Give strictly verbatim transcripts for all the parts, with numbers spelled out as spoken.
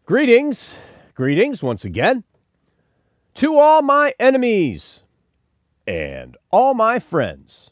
Greetings, greetings once again to all my enemies and all my friends.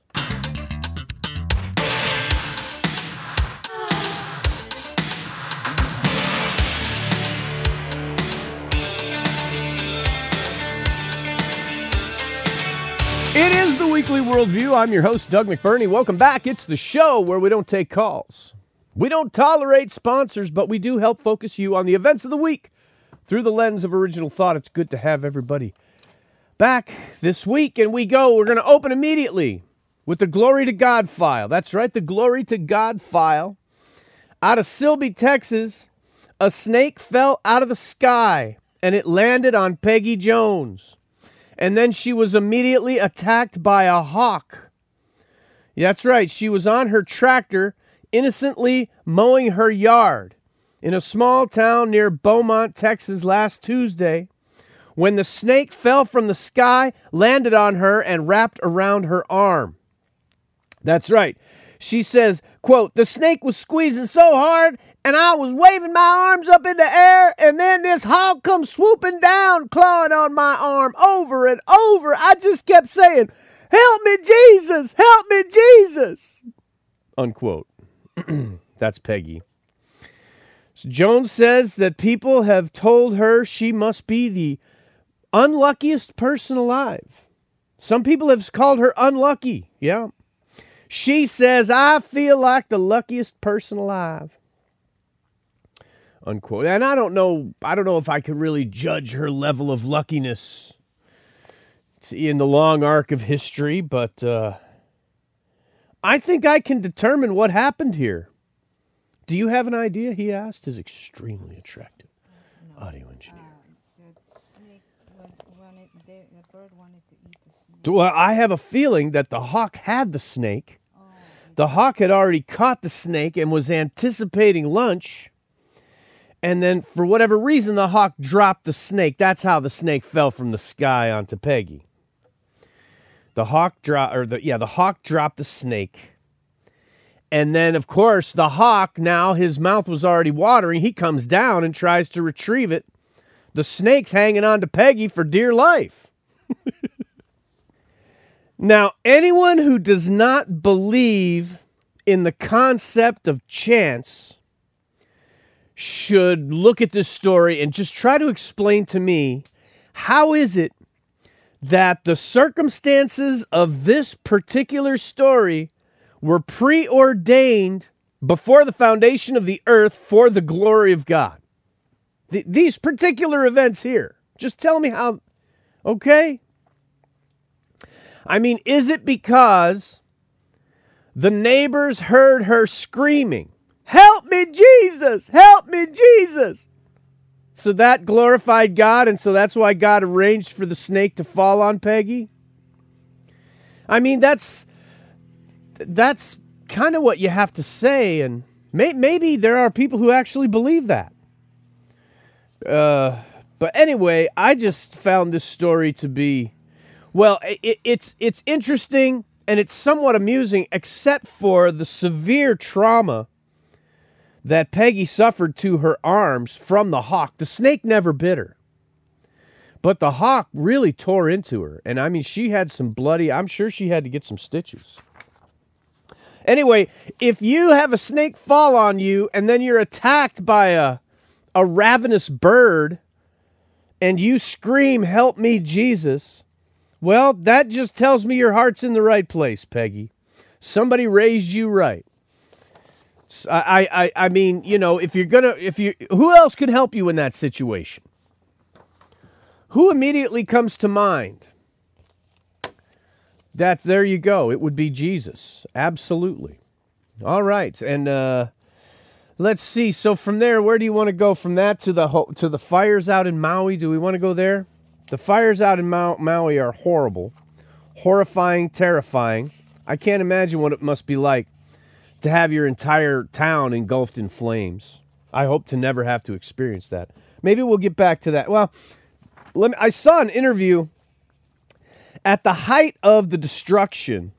It is the Weekly Worldview. I'm your host, Doug McBurney. Welcome back. It's the show where we don't take calls. We don't tolerate sponsors, but we do help focus you on the events of the week through the lens of original thought. It's good to have everybody back this week, and we go. We're going to open immediately with the Glory to God file. That's right, the Glory to God file. Out of Silby, Texas, a snake fell out of the sky, and it landed on Peggy Jones. And then she was immediately attacked by a hawk. That's right, she was on her tractor innocently mowing her yard in a small town near Beaumont, Texas last Tuesday when the snake fell from the sky, landed on her, and wrapped around her arm. That's right. She says, quote, "The snake was squeezing so hard and I was waving my arms up in the air, and then this hawk comes swooping down, clawing on my arm over and over. I just kept saying, 'Help me, Jesus! Help me, Jesus!'" Unquote. That's Peggy. So Jones says that people have told her she must be the unluckiest person alive. Some people have called her unlucky. Yeah. She says, "I feel like the luckiest person alive." Unquote. And I don't know, I don't know if I could really judge her level of luckiness in the long arc of history, but uh, I think I can determine what happened here. Do you have an idea? He asked. His extremely attractive no. audio engineer. Uh, the snake wanted, the, the bird wanted to eat the snake. Well, I have a feeling that the hawk had the snake. Oh, the hawk had already caught the snake and was anticipating lunch. And then, for whatever reason, the hawk dropped the snake. That's how the snake fell from the sky onto Peggy. The hawk dropped, or the yeah, the hawk dropped the snake. And then, of course, the hawk, now his mouth was already watering. He comes down and tries to retrieve it. The snake's hanging on to Peggy for dear life. Now, anyone who does not believe in the concept of chance should look at this story and just try to explain to me, how is it that the circumstances of this particular story were preordained before the foundation of the earth for the glory of God? Th- these particular events here. Just tell me how, okay? I mean, is it because the neighbors heard her screaming, "Help me, Jesus! Help me, Jesus!" So that glorified God, and so that's why God arranged for the snake to fall on Peggy? I mean, that's that's kind of what you have to say, and may, maybe there are people who actually believe that. Uh, but anyway, I just found this story to be, well, it, it's it's interesting, and it's somewhat amusing, except for the severe trauma that Peggy suffered to her arms from the hawk. The snake never bit her, but the hawk really tore into her. And I mean, she had some bloody, I'm sure she had to get some stitches. Anyway, if you have a snake fall on you and then you're attacked by a, a ravenous bird and you scream, "Help me, Jesus," well, that just tells me your heart's in the right place, Peggy. Somebody raised you right. I, I, I mean, you know, if you're gonna, if you, who else could help you in that situation? Who immediately comes to mind? That's, there you go. It would be Jesus. Absolutely. All right. And uh, let's see. So from there, where do you want to go from that to the, to the fires out in Maui? Do we want to go there? The fires out in Mau- Maui are horrible, horrifying, terrifying. I can't imagine what it must be like to have your entire town engulfed in flames. I hope to never have to experience that. Maybe we'll get back to that. Well, let me, I saw an interview at the height of the destruction,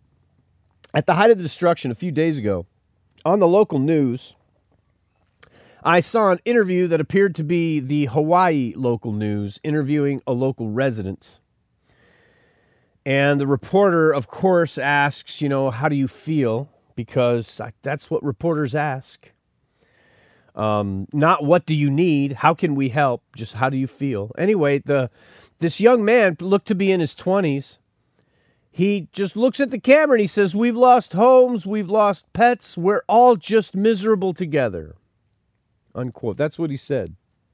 at the height of the destruction a few days ago, on the local news. I saw an interview that appeared to be the Hawaii local news interviewing a local resident. And the reporter, of course, asks, you know, how do you feel? Because that's what reporters ask. Um, not what do you need? How can we help? Just how do you feel? Anyway, the this young man looked to be in his twenties. He just looks at the camera and he says, we've lost homes, we've lost pets, we're all just miserable together. Unquote. That's what he said.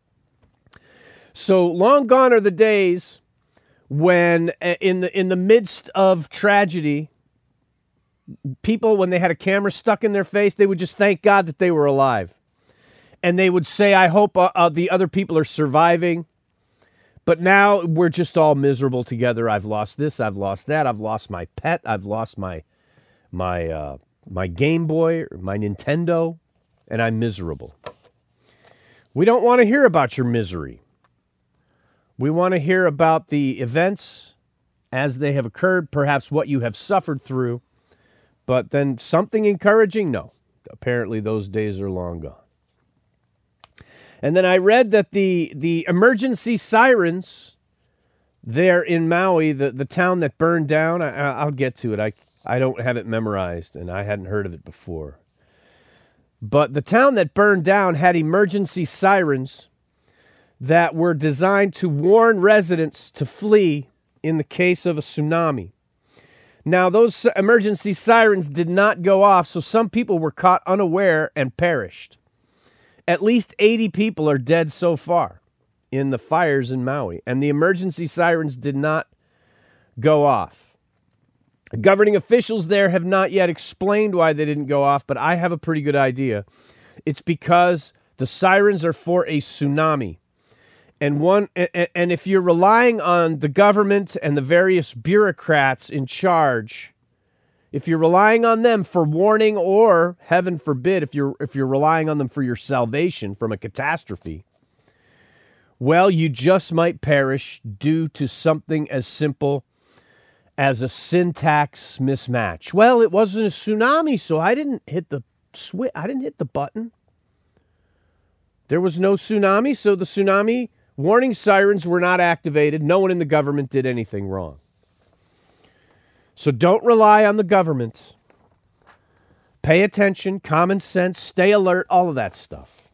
So long gone are the days when in the in the midst of tragedy, people, when they had a camera stuck in their face, they would just thank God that they were alive. And they would say, I hope uh, uh, the other people are surviving. But now we're just all miserable together. I've lost this, I've lost that, I've lost my pet, I've lost my my uh, my Game Boy, my Nintendo, and I'm miserable. We don't want to hear about your misery. We want to hear about the events as they have occurred, perhaps what you have suffered through. But then something encouraging? No. Apparently those days are long gone. And then I read that the the emergency sirens there in Maui, the, the town that burned down, I, I'll get to it. I, I don't have it memorized, and I hadn't heard of it before. But the town that burned down had emergency sirens that were designed to warn residents to flee in the case of a tsunami. Now, those emergency sirens did not go off, so some people were caught unaware and perished. At least eighty people are dead so far in the fires in Maui, and the emergency sirens did not go off. Governing officials there have not yet explained why they didn't go off, but I have a pretty good idea. It's because the sirens are for a tsunami. And one, and if you're relying on the government and the various bureaucrats in charge, if you're relying on them for warning, or heaven forbid, if you're if you're relying on them for your salvation from a catastrophe, well, you just might perish due to something as simple as a syntax mismatch. Well, it wasn't a tsunami, so I didn't hit the switch. I didn't hit the button. There was no tsunami, so the tsunami warning sirens were not activated. No one in the government did anything wrong. So don't rely on the government. Pay attention, common sense, stay alert, all of that stuff.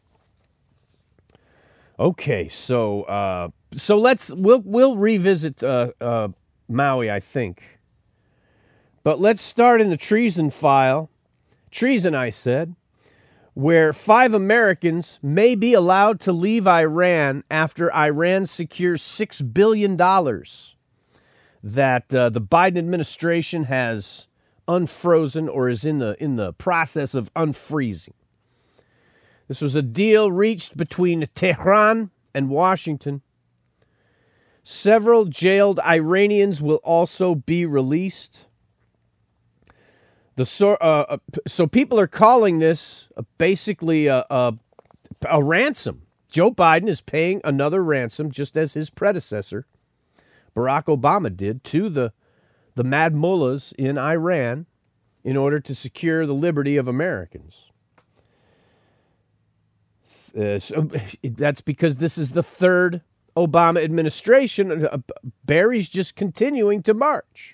Okay, so uh, so let's we'll we'll revisit uh, uh, Maui, I think. But let's start in the treason file. Treason, I said, where five Americans may be allowed to leave Iran after Iran secures six billion dollars that uh, the Biden administration has unfrozen or is in the in the process of unfreezing. This was a deal reached between Tehran and Washington. Several jailed Iranians will also be released. The so, uh, so people are calling this basically a, a, a ransom. Joe Biden is paying another ransom, just as his predecessor, Barack Obama, did to the, the mad mullahs in Iran in order to secure the liberty of Americans. Uh, so that's because this is the third Obama administration. Barry's just continuing to march.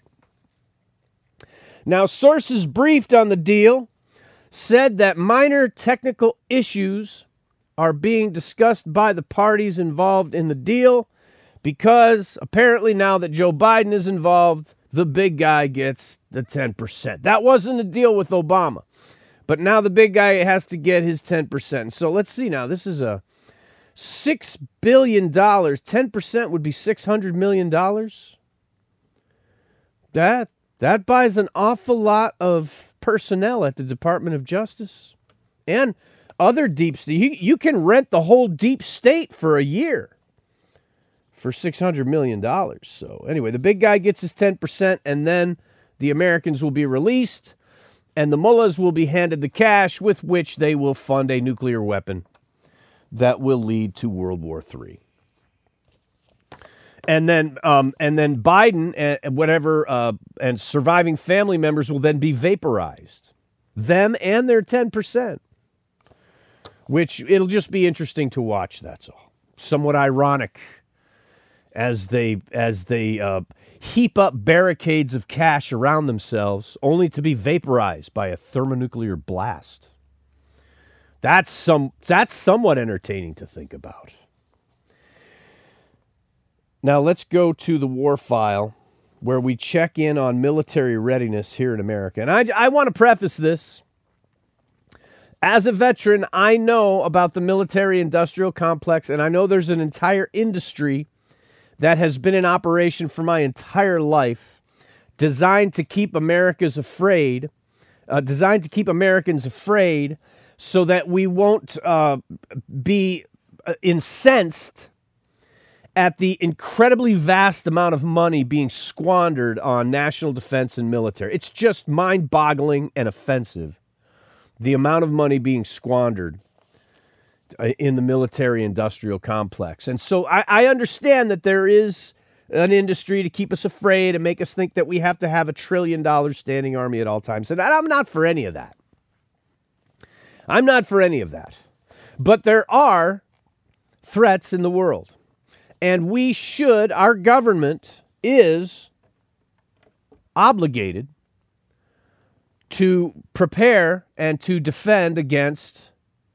Now, sources briefed on the deal said that minor technical issues are being discussed by the parties involved in the deal, because apparently now that Joe Biden is involved, the big guy gets the ten percent. That wasn't a deal with Obama, but now the big guy has to get his ten percent. So let's see now. This is a six billion dollars. ten percent would be six hundred million dollars. That, that buys an awful lot of personnel at the Department of Justice and other deep state. You, you can rent the whole deep state for a year for six hundred million dollars. So anyway, the big guy gets his ten percent, and then the Americans will be released, and the mullahs will be handed the cash with which they will fund a nuclear weapon that will lead to World War Three. And then, um, and then Biden and whatever uh, and surviving family members will then be vaporized, them and their ten percent. which it'll just be interesting to watch, that's all. Somewhat ironic as they as they uh, heap up barricades of cash around themselves only to be vaporized by a thermonuclear blast. That's some that's somewhat entertaining to think about. Now let's go to the war file where we check in on military readiness here in America. And I, I want to preface this. As a veteran, I know about the military-industrial complex, and I know there's an entire industry that has been in operation for my entire life, designed to keep Americans afraid, uh, designed to keep Americans afraid so that we won't uh, be incensed at the incredibly vast amount of money being squandered on national defense and military. It's just mind-boggling and offensive, the amount of money being squandered in the military-industrial complex. And so I, I understand that there is an industry to keep us afraid and make us think that we have to have a trillion-dollar standing army at all times. And I'm not for any of that. I'm not for any of that. But there are threats in the world. And we should, our government is obligated to prepare and to defend against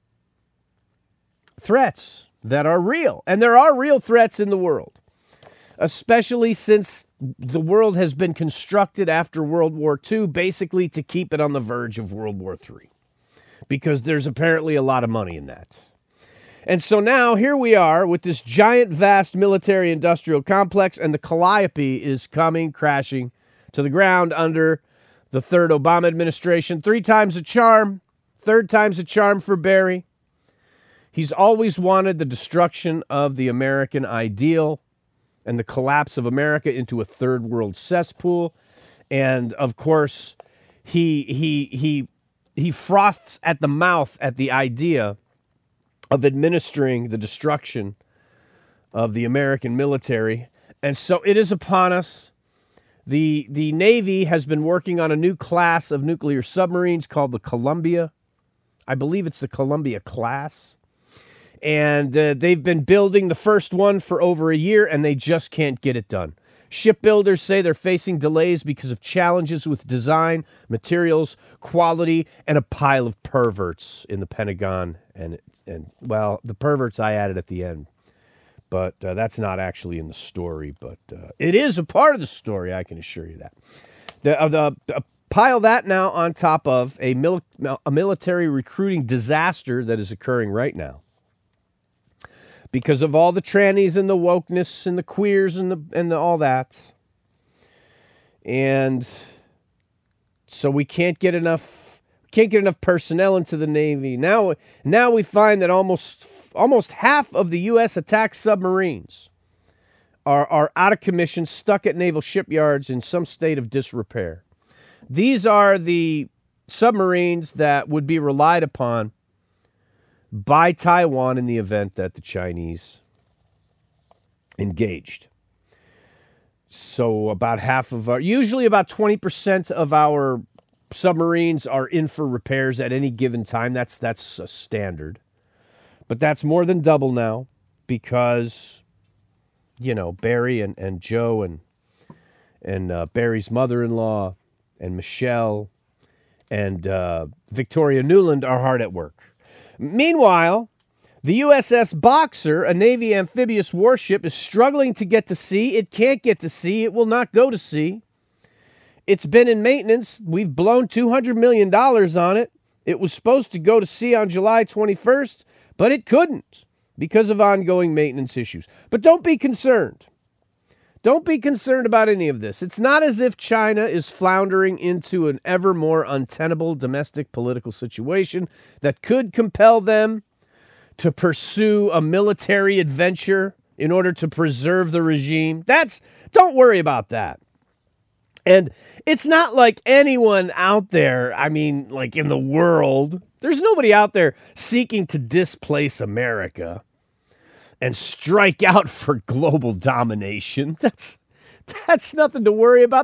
threats that are real. And there are real threats in the world, especially since the world has been constructed after World War Two, basically to keep it on the verge of World War Three, because there's apparently a lot of money in that. And so now here we are with this giant, vast military-industrial complex, and the calliope is coming crashing to the ground under the third Obama administration. Three times a charm, third time's a charm for Barry. He's always wanted the destruction of the American ideal and the collapse of America into a third world cesspool. And of course, he he he he froths at the mouth at the idea of administering the destruction of the American military. And so it is upon us. The, the Navy has been working on a new class of nuclear submarines called the Columbia. I believe it's the Columbia class. And uh, they've been building the first one for over a year, and they just can't get it done. Shipbuilders say they're facing delays because of challenges with design, materials, quality, and a pile of perverts in the Pentagon. And, and well, the perverts I added at the end. But uh, that's not actually in the story. But uh, it is a part of the story, I can assure you that. The, uh, the uh, pile that now on top of a, mil- a military recruiting disaster that is occurring right now, because of all the trannies and the wokeness and the queers and the and the, all that. And so we can't get enough can't get enough personnel into the Navy. Now now we find that almost almost half of the U S attack submarines are are out of commission, stuck at naval shipyards in some state of disrepair. These are the submarines that would be relied upon by Taiwan in the event that the Chinese engaged. So about half of our, usually about twenty percent of our submarines are in for repairs at any given time. That's that's a standard. But that's more than double now because, you know, Barry and, and Joe and, and uh, Barry's mother-in-law and Michelle and uh, Victoria Nuland are hard at work. Meanwhile, the U S S Boxer, a Navy amphibious warship, is struggling to get to sea. It can't get to sea. It will not go to sea. It's been in maintenance. We've blown two hundred million dollars on it. It was supposed to go to sea on July twenty-first, but it couldn't because of ongoing maintenance issues. But don't be concerned. Don't be concerned about any of this. It's not as if China is floundering into an ever more untenable domestic political situation that could compel them to pursue a military adventure in order to preserve the regime. That's, don't worry about that. And it's not like anyone out there, I mean, like in the world, there's nobody out there seeking to displace America and strike out for global domination. That's that's nothing to worry about.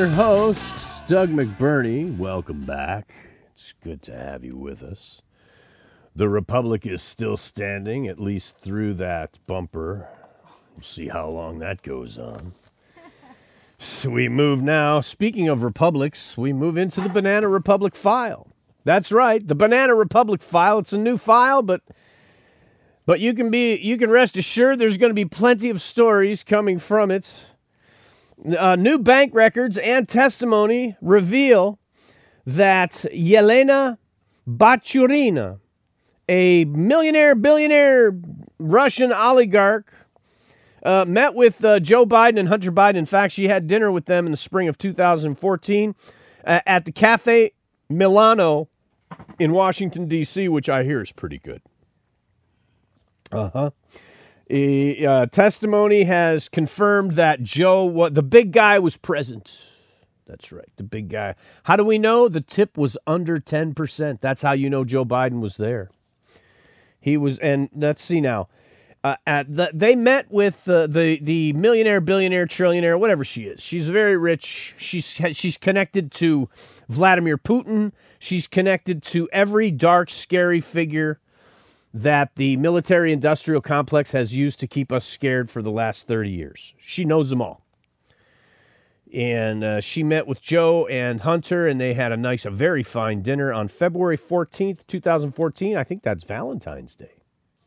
your host, Doug McBurney. Welcome back. It's good to have you with us. The Republic is still standing, at least through that bumper. We'll see how long that goes on. So we move now. Speaking of republics, we move into the Banana Republic file. That's right, the Banana Republic file. It's a new file, but but you can be you can rest assured there's going to be plenty of stories coming from it. Uh, new bank records and testimony reveal that Yelena Bachurina, a millionaire, billionaire Russian oligarch, uh, met with uh, Joe Biden and Hunter Biden. In fact, she had dinner with them in the spring of two thousand fourteen uh, at the Cafe Milano in Washington, D C, which I hear is pretty good. Uh-huh. A, uh, testimony has confirmed that Joe, what the big guy, was present. That's right, the big guy. How do we know? The tip was under ten percent. That's how you know Joe Biden was there. He was, and let's see now. Uh, at the, they met with uh, the the millionaire, billionaire, trillionaire, whatever she is. She's very rich. She's she's connected to Vladimir Putin. She's connected to every dark, scary figure that the military-industrial complex has used to keep us scared for the last thirty years. She knows them all. And uh, she met with Joe and Hunter, and they had a nice, a very fine dinner on February fourteenth, twenty fourteen. I think that's Valentine's Day.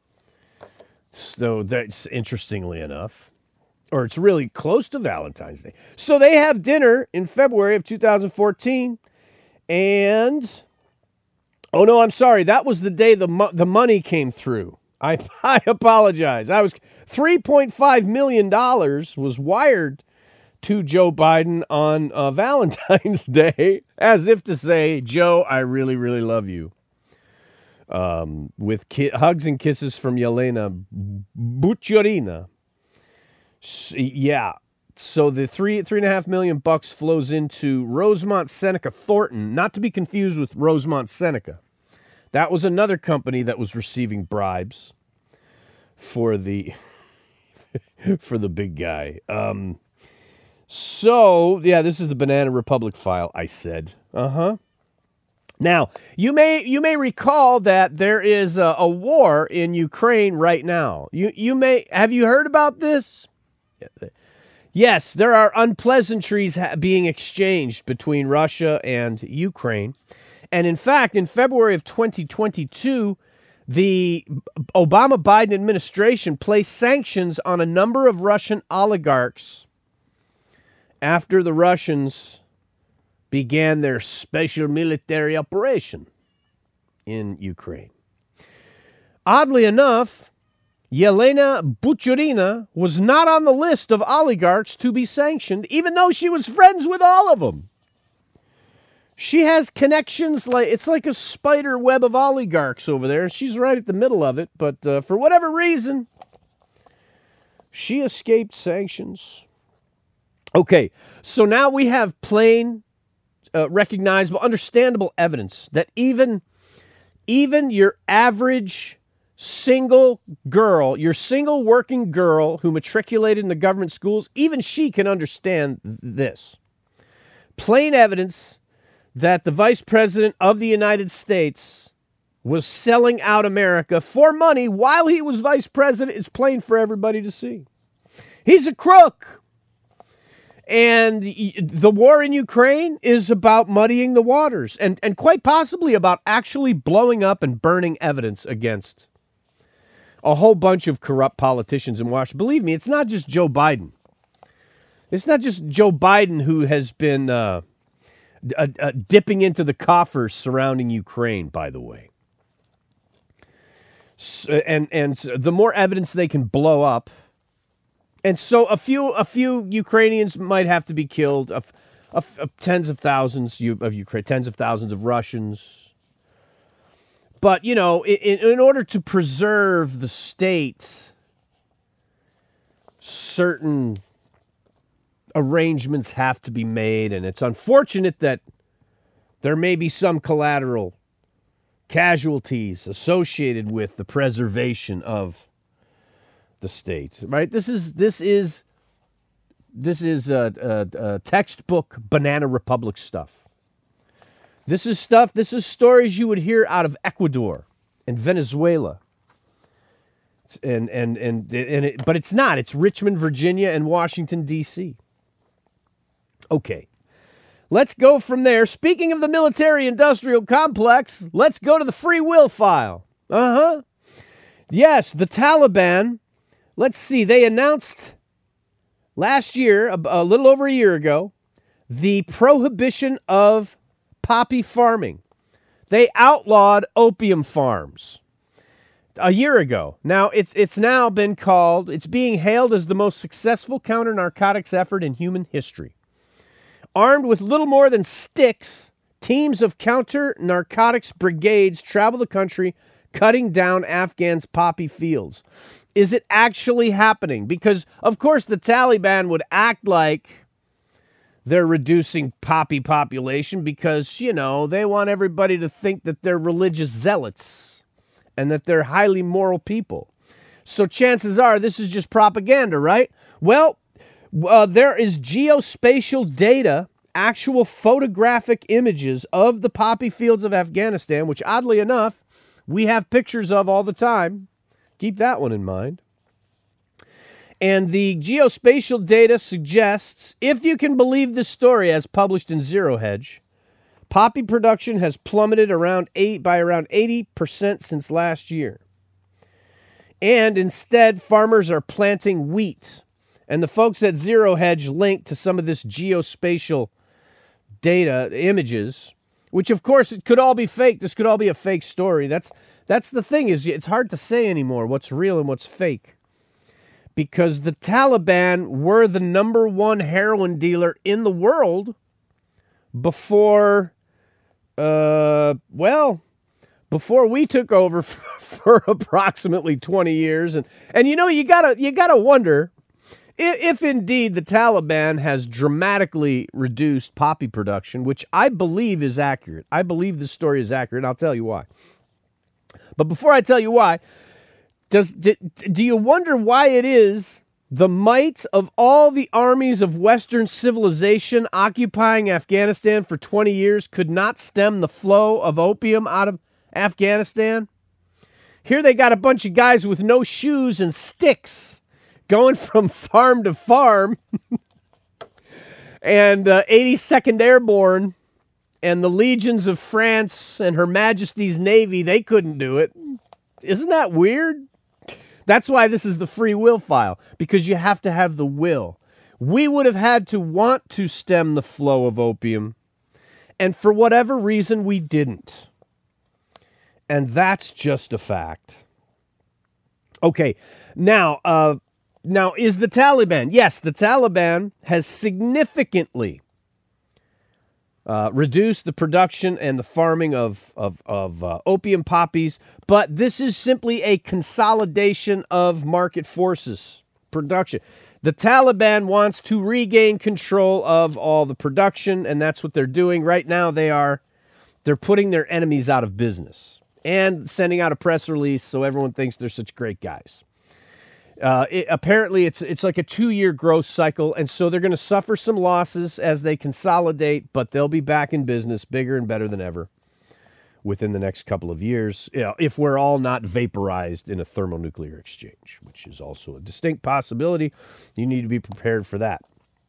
So that's interestingly enough, or it's really close to Valentine's Day. So they have dinner in February of two thousand fourteen, and oh no, I'm sorry, that was the day the mo- the money came through. I I apologize. I was three point five million dollars was wired to Joe Biden on uh, Valentine's Day, as if to say, Joe, I really, really love you. Um, with ki- hugs and kisses from Yelena Buchurina. So, yeah. So the three three and a half million bucks flows into Rosemont Seneca Thornton, not to be confused with Rosemont Seneca. That was another company that was receiving bribes for the for the big guy. Um, so yeah, this is the Banana Republic file. I said, uh huh. Now, you may you may recall that there is a, a war in Ukraine right now. You you may have you heard about this? Yes, there are unpleasantries ha- being exchanged between Russia and Ukraine. And in fact, in February of twenty twenty-two, the Obama-Biden administration placed sanctions on a number of Russian oligarchs after the Russians began their special military operation in Ukraine. Oddly enough, Yelena Buchurina was not on the list of oligarchs to be sanctioned, even though she was friends with all of them. She has connections, like it's like a spider web of oligarchs over there, and she's right at the middle of it, but uh, for whatever reason, she escaped sanctions. Okay, so now we have plain Uh, recognizable, understandable evidence that even, even your average single girl, your single working girl who matriculated in the government schools, even she can understand this. Plain evidence that the Vice President of the United States was selling out America for money while he was Vice President. It's plain for everybody to see. He's a crook. And the war in Ukraine is about muddying the waters and, and quite possibly about actually blowing up and burning evidence against a whole bunch of corrupt politicians in Washington. Believe me, it's not just Joe Biden. It's not just Joe Biden who has been uh, uh, uh, dipping into the coffers surrounding Ukraine, by the way. So, and, and the more evidence they can blow up, and so a few a few Ukrainians might have to be killed, of, of, of tens of thousands of Ukraine, tens of thousands of Russians. But, you know, in, in order to preserve the state, certain arrangements have to be made, and it's unfortunate that there may be some collateral casualties associated with the preservation of the state, right? This is this is this is uh, uh, uh, textbook Banana Republic stuff. This is stuff, this is stories you would hear out of Ecuador and Venezuela. And, and, and, and it, but it's not. It's Richmond, Virginia, and Washington, D C Okay. Let's go from there. Speaking of the military-industrial complex, let's go to the free will file. Uh-huh. Yes, the Taliban, let's see, they announced last year, a, a little over a year ago, the prohibition of poppy farming. They outlawed opium farms a year ago. Now, it's it's now been called, it's being hailed as the most successful counter-narcotics effort in human history. Armed with little more than sticks, teams of counter-narcotics brigades travel the country, cutting down Afghans' poppy fields. Is it actually happening? Because, of course, the Taliban would act like they're reducing poppy population because, you know, they want everybody to think that they're religious zealots and that they're highly moral people. So chances are this is just propaganda, right? Well, uh, there is geospatial data, actual photographic images of the poppy fields of Afghanistan, which oddly enough, we have pictures of all the time. Keep that one in mind. And the geospatial data suggests, if you can believe this story as published in Zero Hedge, poppy production has plummeted around eight by around eighty percent since last year. And instead, farmers are planting wheat. And the folks at Zero Hedge linked to some of this geospatial data, images, which of course it could all be fake. This could all be a fake story. That's that's the thing, is it's hard to say anymore what's real and what's fake. Because the Taliban were the number one heroin dealer in the world before, uh, well, before we took over for, for approximately twenty years. And, and you know, you gotta, you gotta wonder if, if indeed the Taliban has dramatically reduced poppy production, which I believe is accurate. I believe this story is accurate, and I'll tell you why. But before I tell you why, Does do, do you wonder why it is the might of all the armies of Western civilization occupying Afghanistan for twenty years could not stem the flow of opium out of Afghanistan? Here they got a bunch of guys with no shoes and sticks going from farm to farm, and uh, eighty-second Airborne and the legions of France and Her Majesty's Navy, they couldn't do it. Isn't that weird? That's why this is the free will file, because you have to have the will. We would have had to want to stem the flow of opium, and for whatever reason, we didn't. And that's just a fact. Okay, now, uh, now is the Taliban? Yes, the Taliban has significantly Uh, reduce the production and the farming of, of, of uh, opium poppies, but this is simply a consolidation of market forces, production. The Taliban wants to regain control of all the production, and that's what they're doing. Right now, they are they're putting their enemies out of business and sending out a press release so everyone thinks they're such great guys. Uh, it, apparently, it's it's like a two-year growth cycle, and so they're going to suffer some losses as they consolidate, but they'll be back in business, bigger and better than ever, within the next couple of years, you know, if we're all not vaporized in a thermonuclear exchange, which is also a distinct possibility. You need to be prepared for that.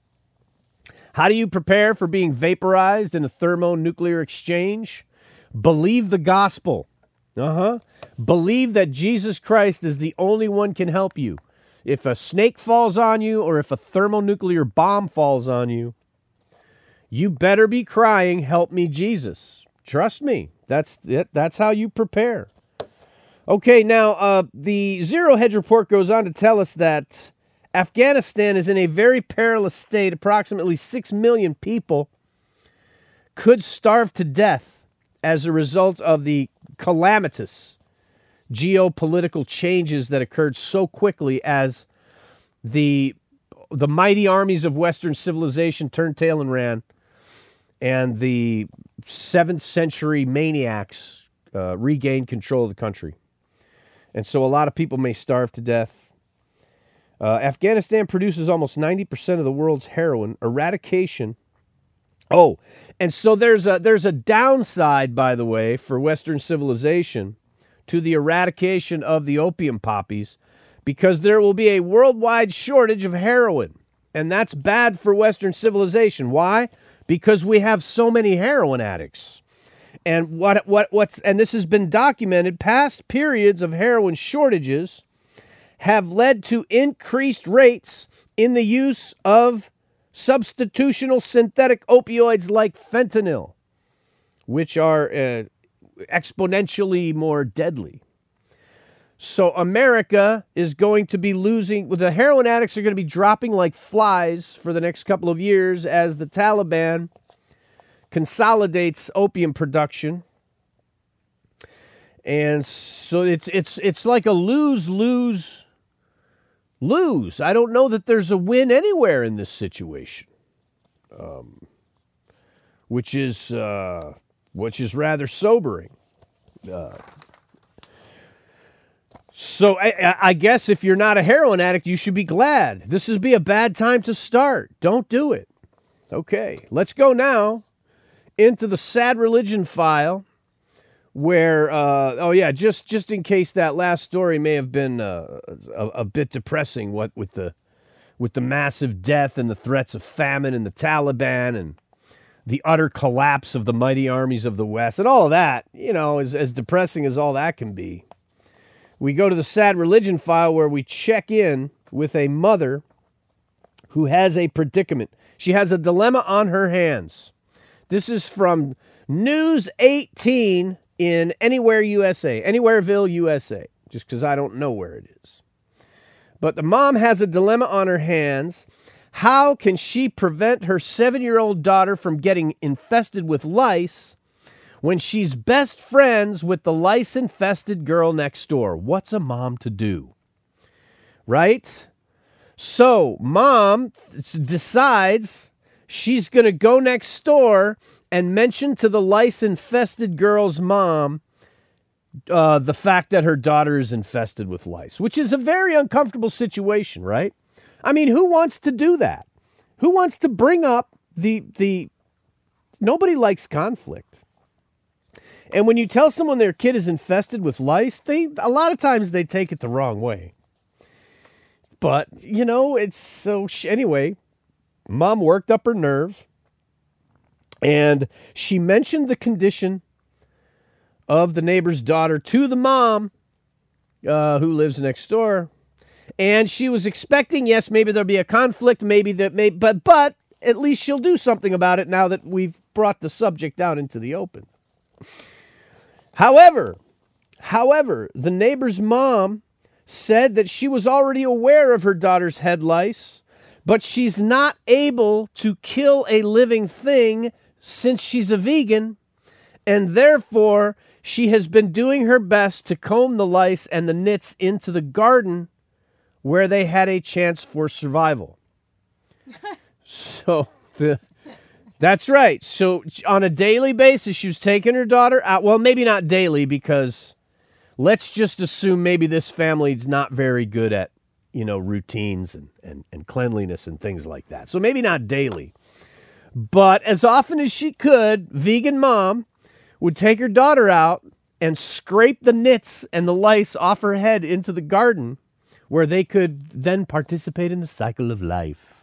How do you prepare for being vaporized in a thermonuclear exchange? Believe the gospel. Uh-huh. Believe that Jesus Christ is the only one can help you. If a snake falls on you or if a thermonuclear bomb falls on you, you better be crying, "Help me, Jesus." Trust me. That's it. That's how you prepare. Okay, now uh, the Zero Hedge report goes on to tell us that Afghanistan is in a very perilous state. Approximately six million people could starve to death as a result of the calamitous geopolitical changes that occurred so quickly as the the mighty armies of Western civilization turned tail and ran, and the seventh century maniacs uh, regained control of the country. And so a lot of people may starve to death. Uh, Afghanistan produces almost ninety percent of the world's heroin. Eradication. Oh, and so there's a there's a downside, by the way, for Western civilization to the eradication of the opium poppies, because there will be a worldwide shortage of heroin. And that's bad for Western civilization. Why? Because we have so many heroin addicts. And what what what's and this has been documented, past periods of heroin shortages have led to increased rates in the use of substitutional synthetic opioids like fentanyl, which are uh, exponentially more deadly. So America is going to be losing, well, the heroin addicts are going to be dropping like flies for the next couple of years as the Taliban consolidates opium production. And so it's it's it's like a lose-lose lose. I don't know that there's a win anywhere in this situation, um, which is uh, which is rather sobering. Uh, so I, I guess if you're not a heroin addict, you should be glad. This would be a bad time to start. Don't do it. Okay, let's go now into the sad religion file. Where, uh, oh yeah, just, just in case that last story may have been uh, a, a bit depressing, what with the with the massive death and the threats of famine and the Taliban and the utter collapse of the mighty armies of the West and all of that, you know, as, as depressing as all that can be. We go to the sad religion file where we check in with a mother who has a predicament. She has a dilemma on her hands. This is from News eighteen in Anywhere U S A, Anywhereville, U S A, just because I don't know where it is. But the mom has a dilemma on her hands. How can she prevent her seven-year-old daughter from getting infested with lice when she's best friends with the lice-infested girl next door? What's a mom to do? Right? So mom decides she's going to go next door and mention to the lice-infested girl's mom uh, the fact that her daughter is infested with lice, which is a very uncomfortable situation, right? I mean, who wants to do that? Who wants to bring up the, the, nobody likes conflict. And when you tell someone their kid is infested with lice, they, a lot of times they take it the wrong way. But, you know, it's so, anyway, mom worked up her nerve. And she mentioned the condition of the neighbor's daughter to the mom, uh, who lives next door. And she was expecting, yes, maybe there'll be a conflict, maybe that, may, but but at least she'll do something about it now that we've brought the subject out into the open. However, however, the neighbor's mom said that she was already aware of her daughter's head lice, but she's not able to kill a living thing since she's a vegan, and therefore she has been doing her best to comb the lice and the nits into the garden where they had a chance for survival. So the, that's right. So on a daily basis, she was taking her daughter out. Well, maybe not daily, because let's just assume maybe this family's not very good at, you know, routines and, and, and cleanliness and things like that. So maybe not daily. But as often as she could, vegan mom would take her daughter out and scrape the nits and the lice off her head into the garden where they could then participate in the cycle of life.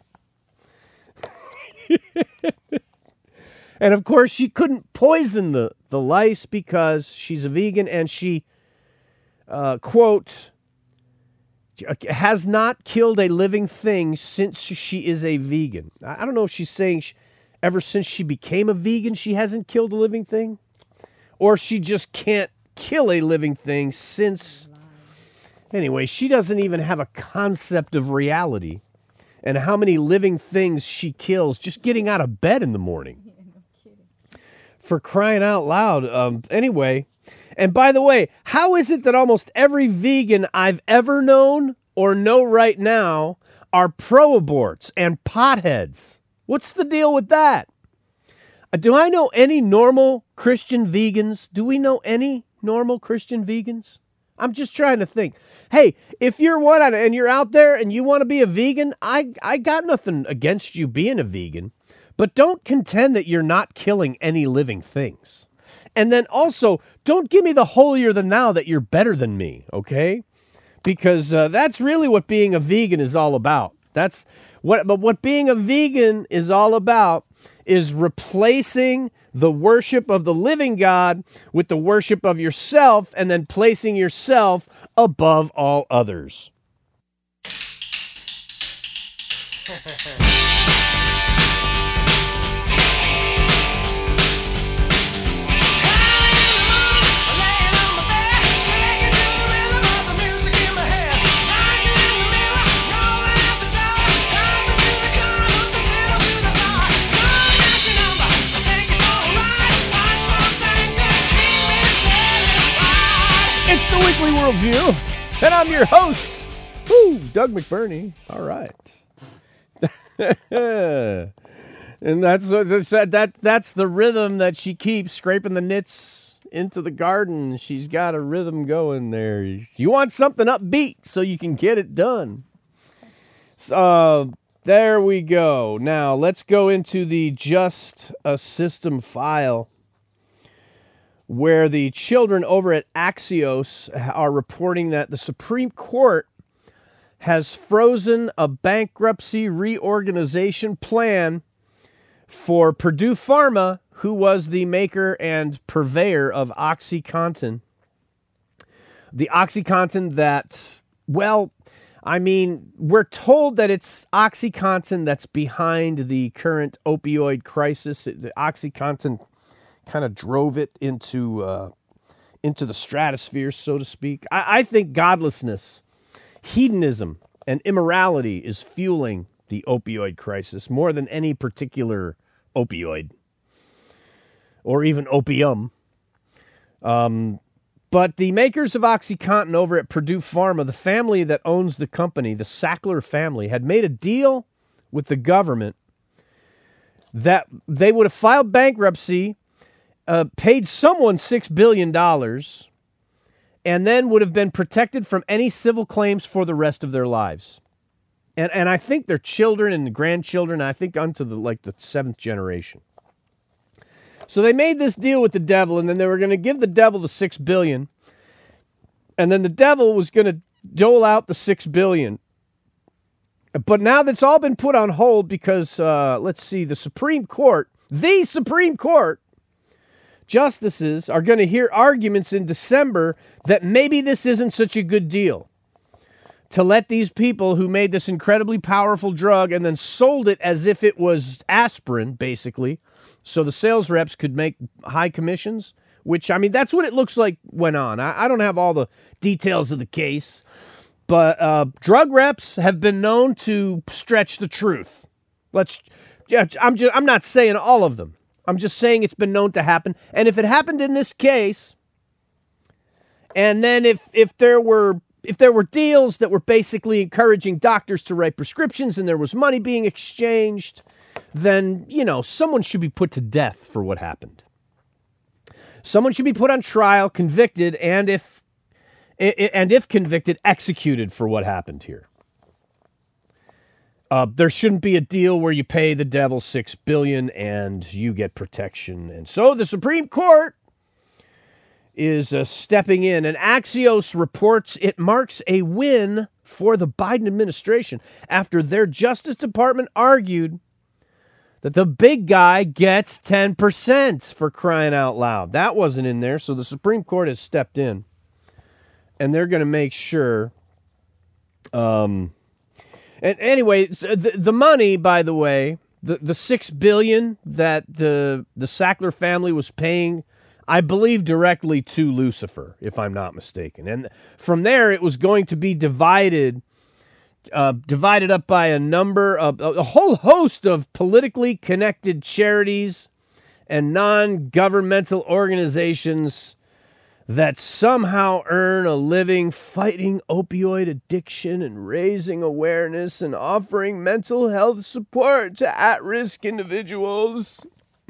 And of course, she couldn't poison the, the lice because she's a vegan, and she, uh, quote, has not killed a living thing since she is a vegan. I don't know if she's saying she, ever since she became a vegan, she hasn't killed a living thing, or she just can't kill a living thing since. Anyway, she doesn't even have a concept of reality and how many living things she kills just getting out of bed in the morning. Yeah, no kidding. For crying out loud. Um, anyway, and by the way, how is it that almost every vegan I've ever known or know right now are pro-aborts and potheads? What's the deal with that? Uh, do I know any normal Christian vegans? Do we know any normal Christian vegans? I'm just trying to think. Hey, if you're one and you're out there and you want to be a vegan, I, I got nothing against you being a vegan, but don't contend that you're not killing any living things. And then also, don't give me the holier than thou that you're better than me, okay? Because uh, that's really what being a vegan is all about. That's what, but what being a vegan is all about is replacing the worship of the living God with the worship of yourself, and then placing yourself above all others. It's the Weekly Worldview, and I'm your host, woo, Doug McBurney. All right. And that's what that, that that's the rhythm that she keeps, scraping the nits into the garden. She's got a rhythm going there. You want something upbeat so you can get it done. So uh, there we go. Now let's go into the Just a System file, where the children over at Axios are reporting that the Supreme Court has frozen a bankruptcy reorganization plan for Purdue Pharma, who was the maker and purveyor of OxyContin. The OxyContin that, well, I mean, we're told that it's OxyContin that's behind the current opioid crisis. The OxyContin kind of drove it into uh, into the stratosphere, so to speak. I, I think godlessness, hedonism, and immorality is fueling the opioid crisis more than any particular opioid or even opium. Um, but the makers of OxyContin over at Purdue Pharma, the family that owns the company, the Sackler family, had made a deal with the government that they would have filed bankruptcy, Uh, paid someone six billion dollars, and then would have been protected from any civil claims for the rest of their lives. And and I think their children and grandchildren, I think unto the like the seventh generation. So they made this deal with the devil, and then they were going to give the devil the six billion dollars, and then the devil was going to dole out the six billion dollars. But now that's all been put on hold because, uh, let's see, the Supreme Court, the Supreme Court, justices are going to hear arguments in December that maybe this isn't such a good deal to let these people who made this incredibly powerful drug and then sold it as if it was aspirin, basically, so the sales reps could make high commissions, which, I mean, that's what it looks like went on. I, I don't have all the details of the case, but uh, drug reps have been known to stretch the truth. Let's, yeah, I'm just, I'm not saying all of them. I'm just saying it's been known to happen. And if it happened in this case, and then if if there were if there were deals that were basically encouraging doctors to write prescriptions and there was money being exchanged, then, you know, someone should be put to death for what happened. Someone should be put on trial, convicted, and if and if convicted, executed for what happened here. Uh, there shouldn't be a deal where you pay the devil six billion dollars and you get protection. And so the Supreme Court is uh, stepping in, and Axios reports it marks a win for the Biden administration after their Justice Department argued that the big guy gets ten percent, for crying out loud. That wasn't in there, so the Supreme Court has stepped in, and they're going to make sure... Um, And anyway, the, the money, by the way, the, the six billion dollars that the the Sackler family was paying, I believe directly to Lucifer, if I'm not mistaken. And from there, it was going to be divided, uh, divided up by a number of a whole host of politically connected charities and non-governmental organizations that somehow earn a living fighting opioid addiction and raising awareness and offering mental health support to at-risk individuals.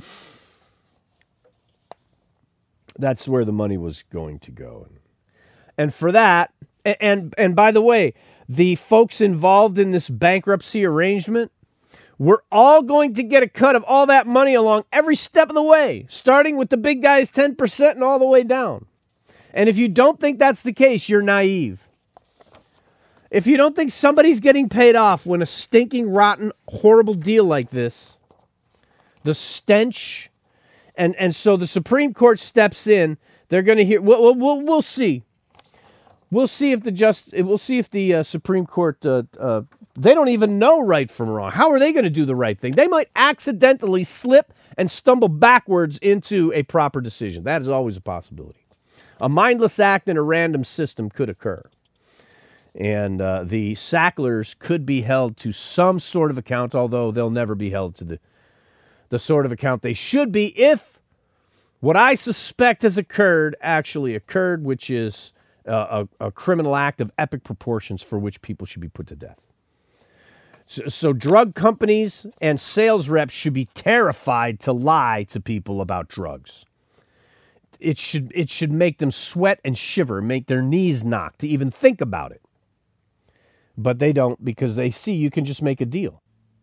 That's where the money was going to go. And for that, and, and, and by the way, the folks involved in this bankruptcy arrangement, we're all going to get a cut of all that money along every step of the way, starting with the big guy's ten percent and all the way down. And if you don't think that's the case, you're naive. If you don't think somebody's getting paid off when a stinking, rotten, horrible deal like this, the stench, and, and so the Supreme Court steps in, they're going to hear, we'll, we'll, we'll see. We'll see if the just, we'll see if the uh, Supreme Court, uh, uh, they don't even know right from wrong. How are they going to do the right thing? They might accidentally slip and stumble backwards into a proper decision. That is always a possibility. A mindless act in a random system could occur. And uh, the Sacklers could be held to some sort of account, although they'll never be held to the, the sort of account they should be if what I suspect has occurred actually occurred, which is uh, a, a criminal act of epic proportions for which people should be put to death. So, so drug companies and sales reps should be terrified to lie to people about drugs. It should it should make them sweat and shiver, make their knees knock to even think about it. But they don't, because they see you can just make a deal.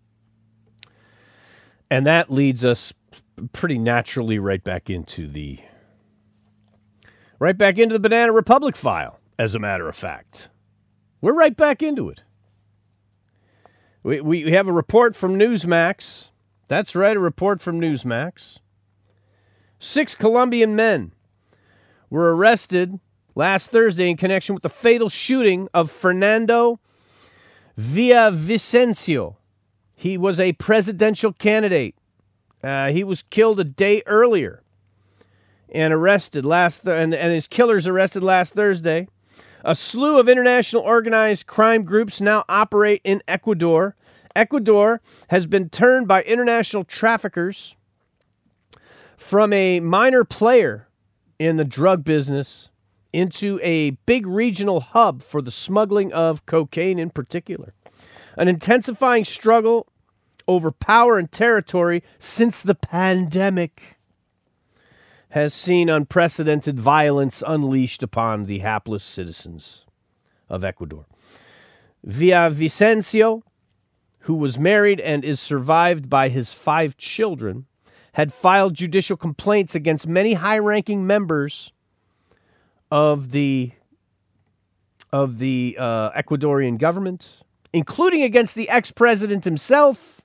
And that leads us pretty naturally right back into the right back into the Banana Republic file, as a matter of fact. We're right back into it. We we have a report from Newsmax. That's right, a report from Newsmax. Six Colombian men were arrested last Thursday in connection with the fatal shooting of Fernando Villavicencio. He was a presidential candidate. Uh, he was killed a day earlier and arrested last th- and, and his killers arrested last Thursday. A slew of international organized crime groups now operate in Ecuador. Ecuador has been turned by international traffickers from a minor player in the drug business into a big regional hub for the smuggling of cocaine in particular. An intensifying struggle over power and territory since the pandemic has seen unprecedented violence unleashed upon the hapless citizens of Ecuador. Villavicencio, who was married and is survived by his five children, had filed judicial complaints against many high-ranking members of the of the uh, Ecuadorian government, including against the ex-president himself.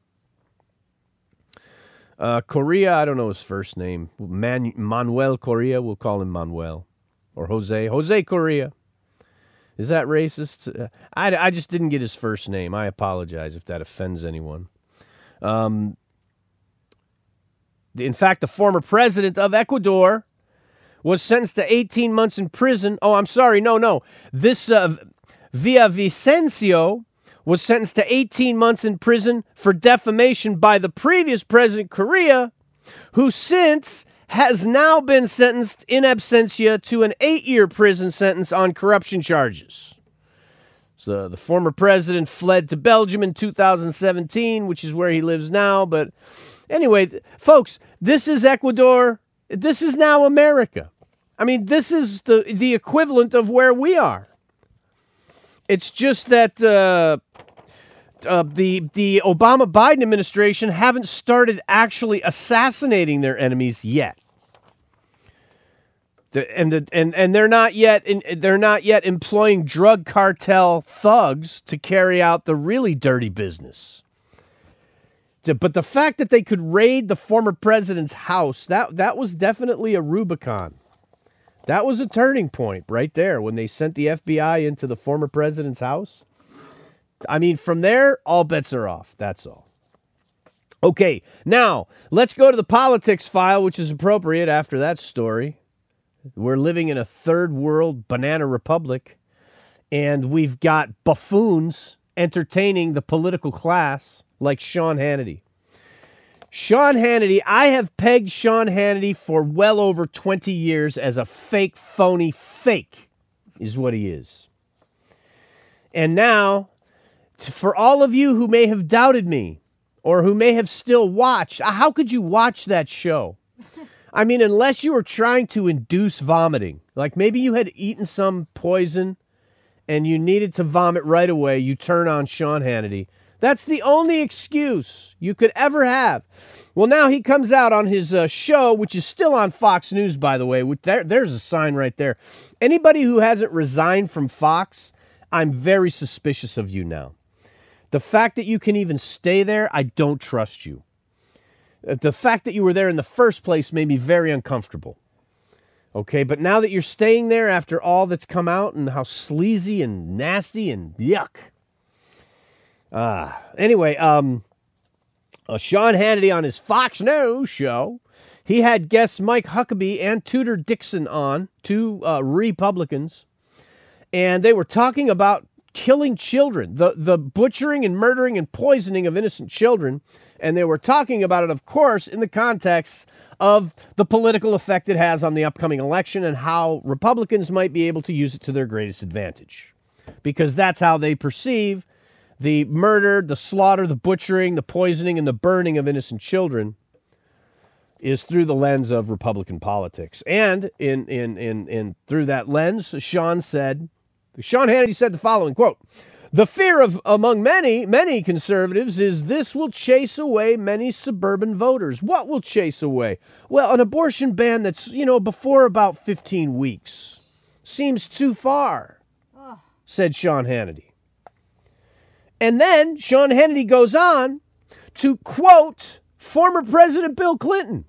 Uh, Correa, I don't know his first name. Man, Manuel Correa, we'll call him Manuel. Or Jose. Jose Correa. Is that racist? I, I just didn't get his first name. I apologize if that offends anyone. Um, in fact, the former president of Ecuador was sentenced to eighteen months in prison. Oh, I'm sorry. No, no. This uh, Villavicencio was sentenced to eighteen months in prison for defamation by the previous president, Correa, who since has now been sentenced in absentia to an eight-year prison sentence on corruption charges. So the former president fled to Belgium in two thousand seventeen, which is where he lives now. But anyway, folks, this is Ecuador. This is now America. I mean, this is the, the equivalent of where we are. It's just that uh, uh, the the Obama-Biden administration haven't started actually assassinating their enemies yet. The, and the and and they're not yet in, they're not yet employing drug cartel thugs to carry out the really dirty business. But the fact that they could raid the former president's house, that that was definitely a Rubicon. That was a turning point right there when they sent the F B I into the former president's house. I mean, from there, all bets are off. That's all. Okay, now let's go to the politics file, which is appropriate after that story. We're living in a third world banana republic, and we've got buffoons entertaining the political class like Sean Hannity. Sean Hannity, I have pegged Sean Hannity for well over twenty years as a fake, phony fake, is what he is. And now, for all of you who may have doubted me, or who may have still watched, how could you watch that show? I mean, unless you were trying to induce vomiting. Like maybe you had eaten some poison and you needed to vomit right away, you turn on Sean Hannity. That's the only excuse you could ever have. Well, now he comes out on his uh, show, which is still on Fox News, by the way. Which there, there's a sign right there. Anybody who hasn't resigned from Fox, I'm very suspicious of you now. The fact that you can even stay there, I don't trust you. The fact that you were there in the first place made me very uncomfortable. Okay, but now that you're staying there after all that's come out and how sleazy and nasty and yuck. Ah, anyway, um, uh, Sean Hannity on his Fox News show, he had guests Mike Huckabee and Tudor Dixon on, two uh, Republicans, and they were talking about killing children, the, the butchering and murdering and poisoning of innocent children, and they were talking about it, of course, in the context of the political effect it has on the upcoming election and how Republicans might be able to use it to their greatest advantage, because that's how they perceive the murder, the slaughter, the butchering, the poisoning, and the burning of innocent children is through the lens of Republican politics. And in in in in through that lens, Sean said, Sean Hannity said the following, quote, "The fear of among many, many conservatives is this will chase away many suburban voters." What will chase away? Well, an abortion ban that's, you know, before about fifteen weeks. Seems too far, oh. said Sean Hannity. And then Sean Hannity goes on to quote former President Bill Clinton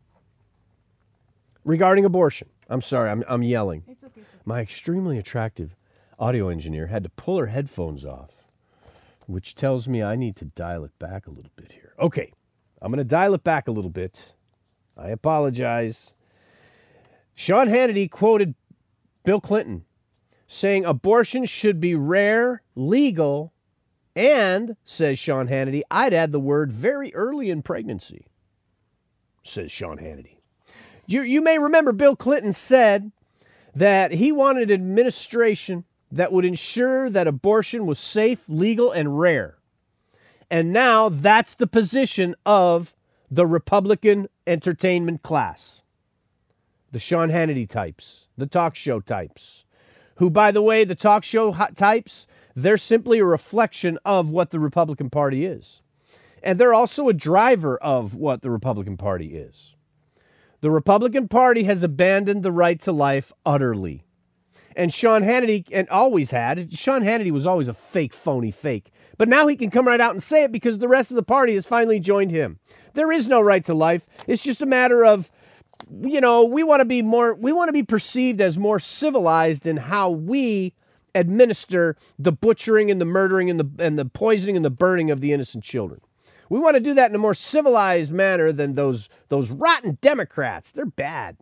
regarding abortion. I'm sorry, I'm, I'm yelling. It's okay, it's okay. My extremely attractive audio engineer had to pull her headphones off, which tells me I need to dial it back a little bit here. Okay, I'm going to dial it back a little bit. I apologize. Sean Hannity quoted Bill Clinton saying abortion should be rare, legal, and, says Sean Hannity, I'd add the word very early in pregnancy, says Sean Hannity. You, you may remember Bill Clinton said that he wanted an administration that would ensure that abortion was safe, legal, and rare. And now that's the position of the Republican entertainment class. The Sean Hannity types, the talk show types, who, by the way, the talk show types, they're simply a reflection of what the Republican Party is. And they're also a driver of what the Republican Party is. The Republican Party has abandoned the right to life utterly. And Sean Hannity, and always had, Sean Hannity was always a fake, phony fake. But now he can come right out and say it because the rest of the party has finally joined him. There is no right to life. It's just a matter of, you know, we want to be more, we want to be perceived as more civilized in how we administer the butchering and the murdering and the and the poisoning and the burning of the innocent children. We want to do that in a more civilized manner than those those rotten Democrats. They're bad.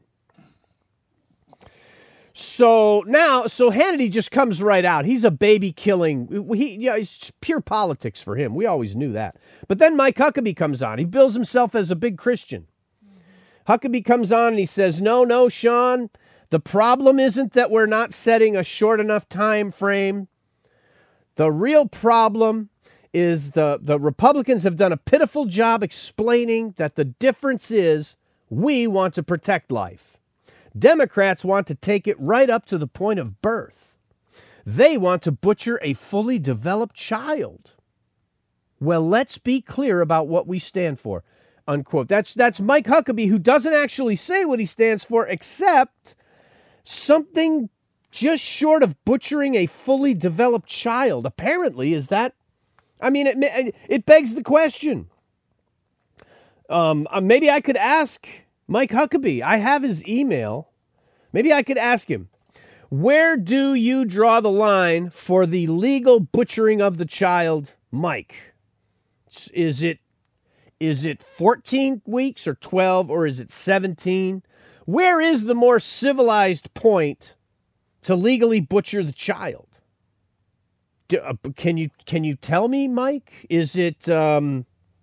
So now, so Hannity just comes right out. He's a baby killing. He, yeah, it's pure politics for him. We always knew that. But then Mike Huckabee comes on. He bills himself as a big Christian. Mm-hmm. Huckabee comes on and he says, "No, no, Sean. The problem isn't that we're not setting a short enough time frame. The real problem is the, the Republicans have done a pitiful job explaining that the difference is we want to protect life. Democrats want to take it right up to the point of birth. They want to butcher a fully developed child. Well, let's be clear about what we stand for," unquote. That's, that's Mike Huckabee, who doesn't actually say what he stands for, except something just short of butchering a fully developed child. Apparently, is that, I mean, it, it begs the question. Um, maybe I could ask Mike Huckabee. I have his email. Maybe I could ask him, where do you draw the line for the legal butchering of the child, Mike? Is it, is it fourteen weeks or twelve, or is it seventeen? Where is the more civilized point to legally butcher the child? Do, uh, can you can you tell me, Mike? Is it, um,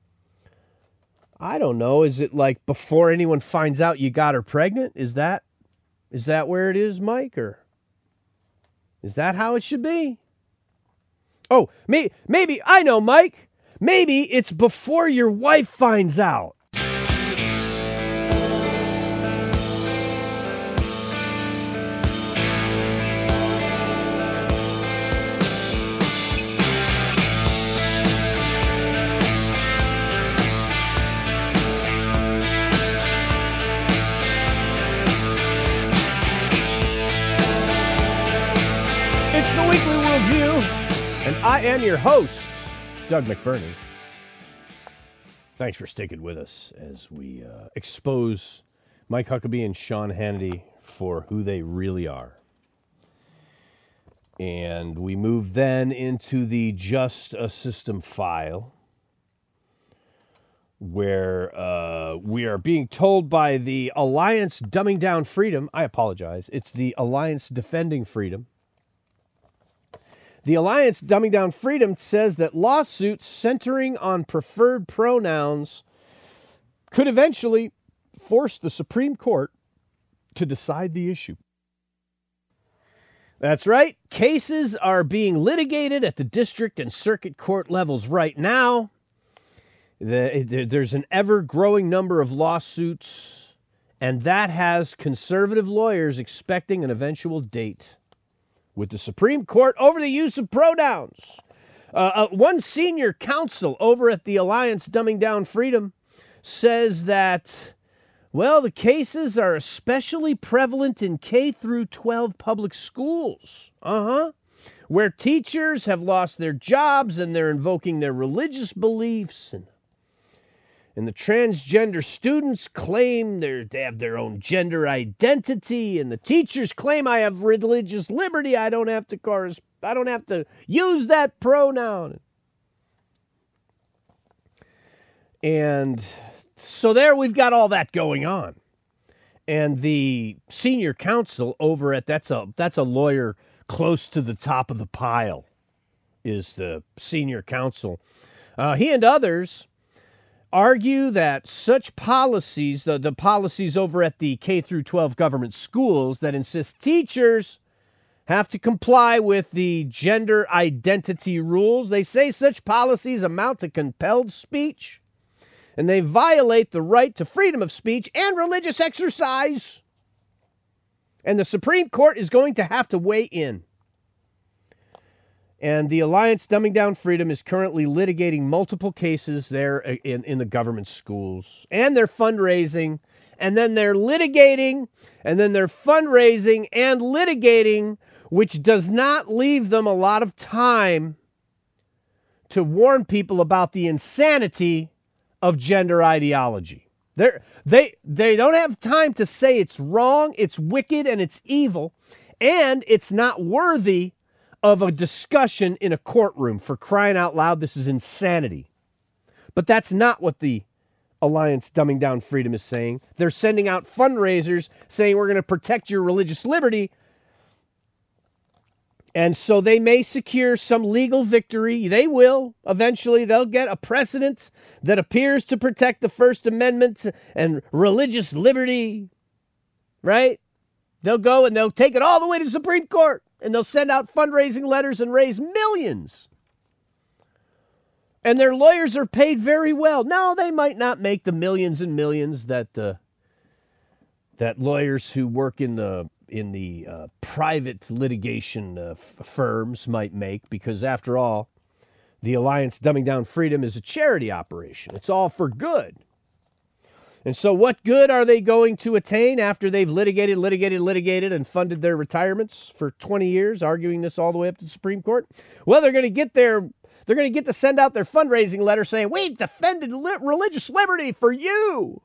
I don't know, is it like before anyone finds out you got her pregnant? Is that is that where it is, Mike? Or is that how it should be? Oh, may, maybe, I know, Mike. Maybe it's before your wife finds out. And I am your host, Doug McBurney. Thanks for sticking with us as we uh, expose Mike Huckabee and Sean Hannity for who they really are. And we move then into the Just a System file, where uh, we are being told by the Alliance Dumbing Down Freedom. I apologize. It's the Alliance Defending Freedom. The Alliance Dumbing Down Freedom says that lawsuits centering on preferred pronouns could eventually force the Supreme Court to decide the issue. That's right. Cases are being litigated at the district and circuit court levels right now. The, there's an ever-growing number of lawsuits, and that has conservative lawyers expecting an eventual date with the Supreme Court over the use of pronouns. Uh, uh, one senior counsel over at the Alliance Dumbing Down Freedom says that, well, the cases are especially prevalent in K through twelve public schools, uh-huh, where teachers have lost their jobs and they're invoking their religious beliefs. And, and the transgender students claim they're, they have their own gender identity, and the teachers claim I have religious liberty. I don't have to corres- I don't have to use that pronoun. And so there we've got all that going on. And the senior counsel over at, that's a that's a lawyer close to the top of the pile, is the senior counsel. Uh, he and others argue that such policies, the, the policies over at the K through twelve government schools that insist teachers have to comply with the gender identity rules, they say such policies amount to compelled speech, and they violate the right to freedom of speech and religious exercise. And the Supreme Court is going to have to weigh in. And the Alliance Dumbing Down Freedom is currently litigating multiple cases there in, in the government schools. And they're fundraising, and then they're litigating, and then they're fundraising and litigating, which does not leave them a lot of time to warn people about the insanity of gender ideology. They're, they they don't have time to say it's wrong, it's wicked, and it's evil, and it's not worthy of a discussion in a courtroom. For crying out loud, this is insanity. But that's not what the Alliance Dumbing Down Freedom is saying. They're sending out fundraisers saying we're going to protect your religious liberty. And so they may secure some legal victory. They will. Eventually, they'll get a precedent that appears to protect the First Amendment and religious liberty, right? They'll go and they'll take it all the way to the Supreme Court, and they'll send out fundraising letters and raise millions. And their lawyers are paid very well. No, they might not make the millions and millions that the that lawyers who work in the in the uh, private litigation uh, f- firms might make, because after all, the Alliance Dumbing Down Freedom is a charity operation. It's all for good. And so what good are they going to attain after they've litigated, litigated, litigated, and funded their retirements for twenty years, arguing this all the way up to the Supreme Court? Well, they're going to get their, they're going to get to send out their fundraising letter saying, we defended li- religious liberty for you.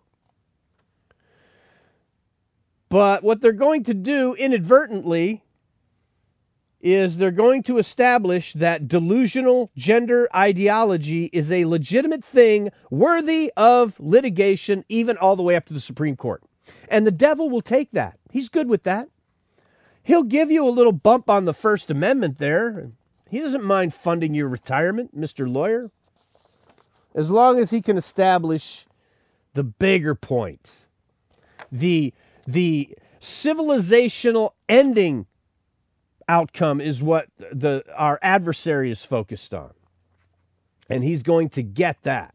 But what they're going to do inadvertently is they're going to establish that delusional gender ideology is a legitimate thing worthy of litigation, even all the way up to the Supreme Court. And the devil will take that. He's good with that. He'll give you a little bump on the First Amendment there. He doesn't mind funding your retirement, Mister Lawyer, as long as he can establish the bigger point, the The civilizational ending outcome is what the our adversary is focused on. And he's going to get that.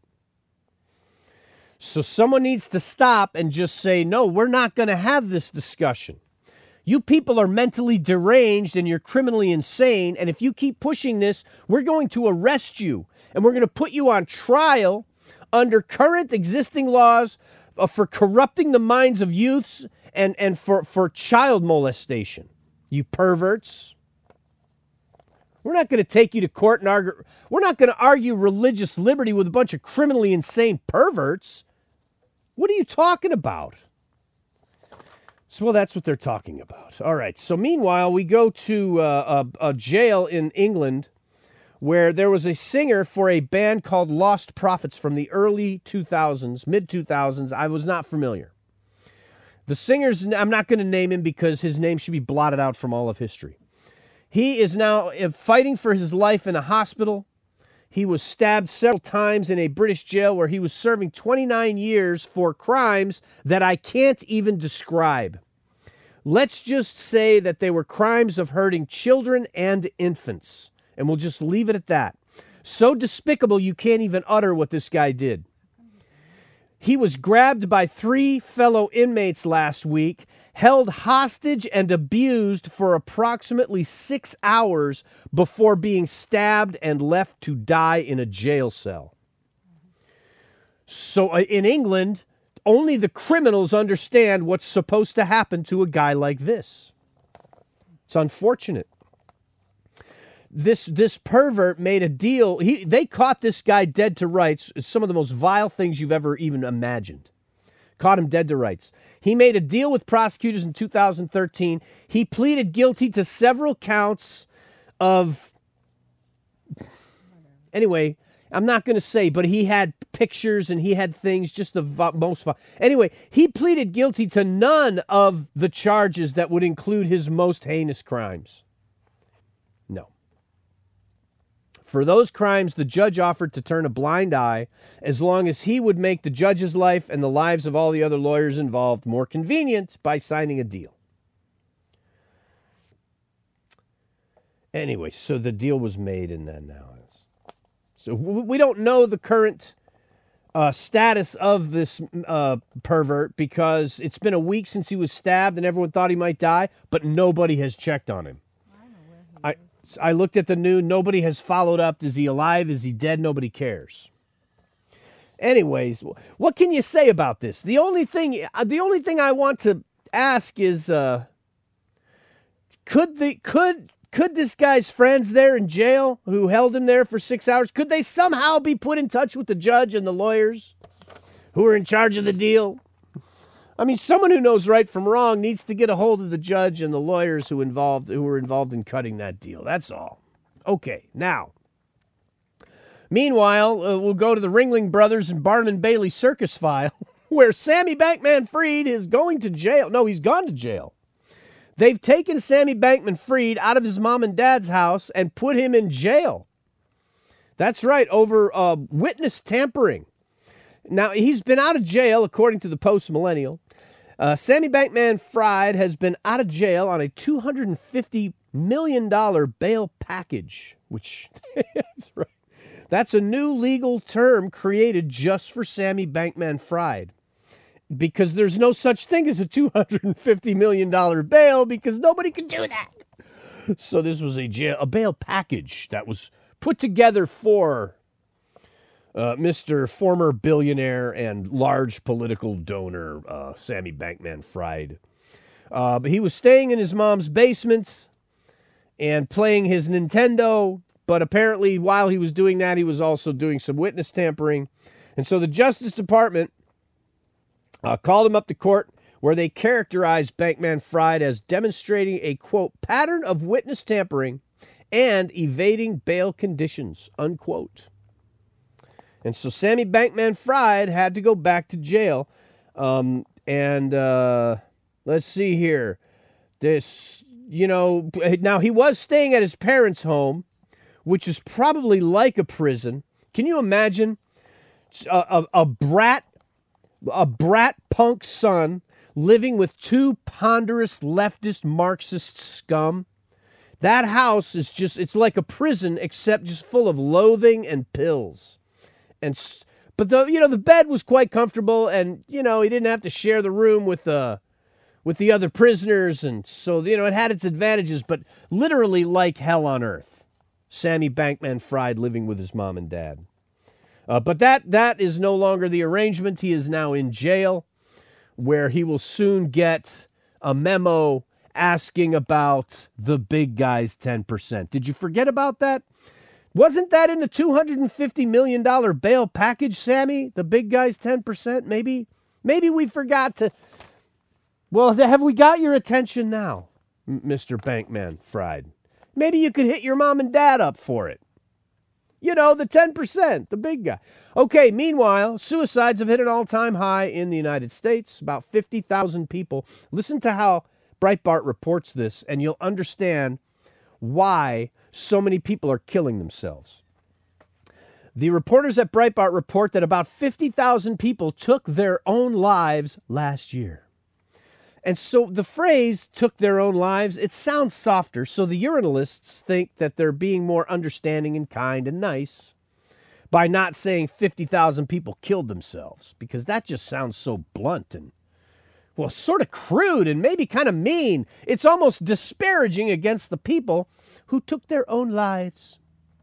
So someone needs to stop and just say, no, we're not going to have this discussion. You people are mentally deranged and you're criminally insane. And if you keep pushing this, we're going to arrest you. And we're going to put you on trial under current existing laws uh, for corrupting the minds of youths and, and for, for child molestation. You perverts. We're not going to take you to court and argue. We're not going to argue religious liberty with a bunch of criminally insane perverts. What are you talking about? So, well, that's what they're talking about. All right. So, meanwhile, we go to uh, a, a jail in England where there was a singer for a band called Lost Prophets from the early two thousands, mid two thousands. I was not familiar. The singer's, I'm not going to name him because his name should be blotted out from all of history. He is now fighting for his life in a hospital. He was stabbed several times in a British jail where he was serving twenty-nine years for crimes that I can't even describe. Let's just say that they were crimes of hurting children and infants, and we'll just leave it at that. So despicable you can't even utter what this guy did. He was grabbed by three fellow inmates last week, held hostage and abused for approximately six hours before being stabbed and left to die in a jail cell. So uh, in England, only the criminals understand what's supposed to happen to a guy like this. It's unfortunate. This this pervert made a deal. He they caught this guy dead to rights. Some of the most vile things you've ever even imagined. Caught him dead to rights. He made a deal with prosecutors in two thousand thirteen. He pleaded guilty to several counts of... Anyway, I'm not going to say, but he had pictures and he had things, just the v- most... Vi- anyway, he pleaded guilty to none of the charges that would include his most heinous crimes. No. For those crimes, the judge offered to turn a blind eye as long as he would make the judge's life and the lives of all the other lawyers involved more convenient by signing a deal. Anyway, so the deal was made and then now. So we don't know the current uh, status of this uh, pervert because it's been a week since he was stabbed and everyone thought he might die, but nobody has checked on him. I know where he I, is. I looked at the news. Nobody has followed up. Is he alive? Is he dead? Nobody cares. Anyways, what can you say about this? The only thing, the only thing I want to ask is, uh, could the could could this guy's friends there in jail who held him there for six hours, could they somehow be put in touch with the judge and the lawyers who are in charge of the deal? I mean, someone who knows right from wrong needs to get a hold of the judge and the lawyers who involved who were involved in cutting that deal. That's all. Okay, now. Meanwhile, uh, we'll go to the Ringling Brothers and Barnum and Bailey circus file, where Sammy Bankman-Fried is going to jail. No, he's gone to jail. They've taken Sammy Bankman-Fried out of his mom and dad's house and put him in jail. That's right, over uh, witness tampering. Now, he's been out of jail, according to the Post-Millennial. Uh, Sammy Bankman-Fried has been out of jail on a two hundred fifty million dollars bail package, which, that's right. That's a new legal term created just for Sammy Bankman-Fried. Because there's no such thing as a two hundred fifty million dollars bail because nobody can do that. So this was a jail, a bail package that was put together for uh, Mister former billionaire and large political donor uh, Sammy Bankman-Fried. Uh, but he was staying in his mom's basement and playing his Nintendo. But apparently while he was doing that, he was also doing some witness tampering. And so the Justice Department Uh, called him up to court where they characterized Bankman-Fried as demonstrating a, quote, pattern of witness tampering and evading bail conditions, unquote. And so Sammy Bankman-Fried had to go back to jail. Um, and uh, let's see here. This, you know, now he was staying at his parents' home, which is probably like a prison. Can you imagine a, a, a brat A brat punk son living with two ponderous leftist Marxist scum? That house is just, it's like a prison except just full of loathing and pills. And, but the, you know, the bed was quite comfortable and, you know, he didn't have to share the room with, uh, with the other prisoners. And so, you know, it had its advantages, but literally like hell on earth. Sammy Bankman-Fried living with his mom and dad. Uh, but that that is no longer the arrangement. He is now in jail, where he will soon get a memo asking about the big guy's ten percent. Did you forget about that? Wasn't that in the two hundred fifty million dollars bail package, Sammy? The big guy's ten percent, maybe? Maybe we forgot to... Well, have we got your attention now, Mister Bankman Fried? Maybe you could hit your mom and dad up for it. You know, the ten percent, the big guy. Okay, meanwhile, suicides have hit an all-time high in the United States, about fifty thousand people. Listen to how Breitbart reports this, and you'll understand why so many people are killing themselves. The reporters at Breitbart report that about fifty thousand people took their own lives last year. And so the phrase took their own lives, it sounds softer. So the urinalists think that they're being more understanding and kind and nice by not saying fifty thousand people killed themselves, because that just sounds so blunt and, well, sort of crude and maybe kind of mean. It's almost disparaging against the people who took their own lives.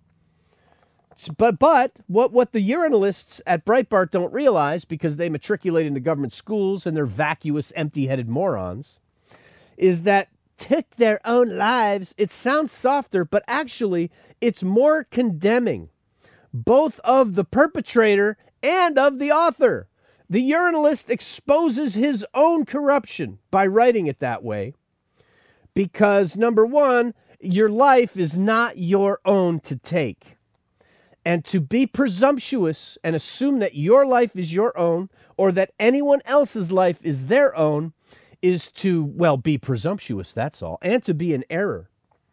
But but what, what the urinalists at Breitbart don't realize, because they matriculate into government schools and they're vacuous, empty-headed morons, is that took their own lives, it sounds softer, but actually it's more condemning, both of the perpetrator and of the author. The urinalist exposes his own corruption by writing it that way because, number one, your life is not your own to take. And to be presumptuous and assume that your life is your own or that anyone else's life is their own is to, well, be presumptuous, that's all, and to be in error.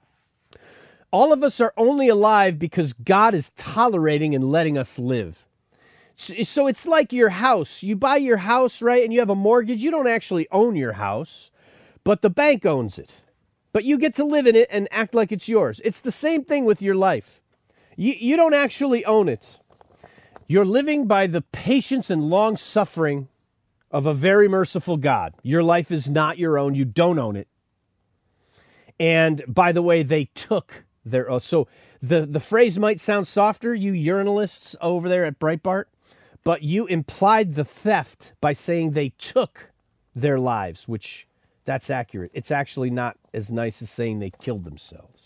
All of us are only alive because God is tolerating and letting us live. So it's like your house. You buy your house, right, and you have a mortgage. You don't actually own your house, but the bank owns it. But you get to live in it and act like it's yours. It's the same thing with your life. You, you don't actually own it. You're living by the patience and long suffering of a very merciful God. Your life is not your own. You don't own it. And by the way, they took their own. So the, the phrase might sound softer, you urinalists over there at Breitbart, but you implied the theft by saying they took their lives, which that's accurate. It's actually not as nice as saying they killed themselves.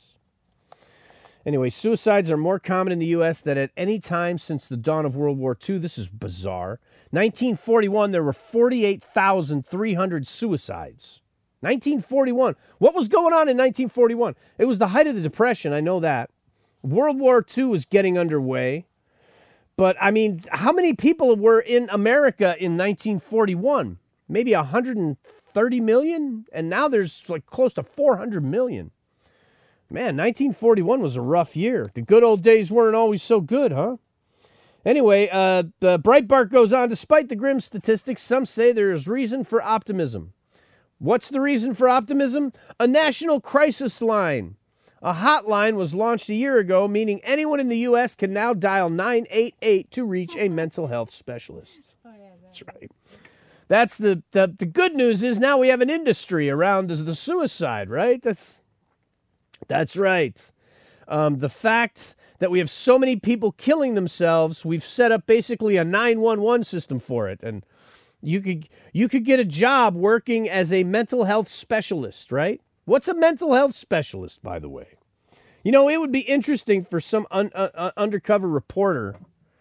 Anyway, suicides are more common in the U S than at any time since the dawn of World War Two. This is bizarre. nineteen forty-one, there were forty-eight thousand three hundred suicides. nineteen forty-one. What was going on in nineteen forty-one? It was the height of the Depression, I know that. World War Two was getting underway. But, I mean, how many people were in America in nineteen forty-one? Maybe one hundred thirty million? And now there's like close to four hundred million. Man, nineteen forty-one was a rough year. The good old days weren't always so good, huh? Anyway, uh, the Breitbart goes on, despite the grim statistics, some say there is reason for optimism. What's the reason for optimism? A national crisis line. A hotline was launched a year ago, meaning anyone in the U S can now dial nine eight eight to reach a mental health specialist. Oh, yeah, that That's right. That's the, the, the good news is now we have an industry around the suicide, right? That's... That's right. Um, the fact that we have so many people killing themselves, we've set up basically a nine one one system for it. And you could you could get a job working as a mental health specialist, right? What's a mental health specialist, by the way? You know, it would be interesting for some un, uh, undercover reporter